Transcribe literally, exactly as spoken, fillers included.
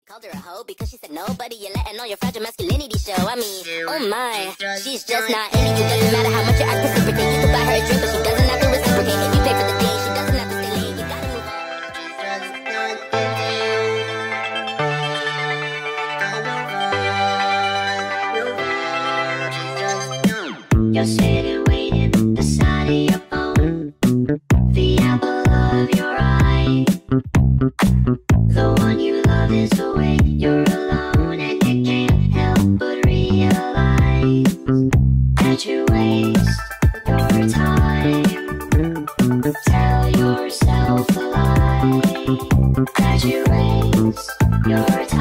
called her a hoe because she said nobody, you're letting all your fragile masculinity show. I mean, oh my, she's just not into you. Doesn't matter how much your ass precipitate. You could buy her a drink, but she doesn't have to reciprocate. If you pay for the date, she doesn't have to stay late. You gotta move on. You're sitting waiting beside of your phone, the apple of your eye. The one you love is away, you're alone, and you can't help but realize that you waste your time. Tell yourself a lie, that you waste your time.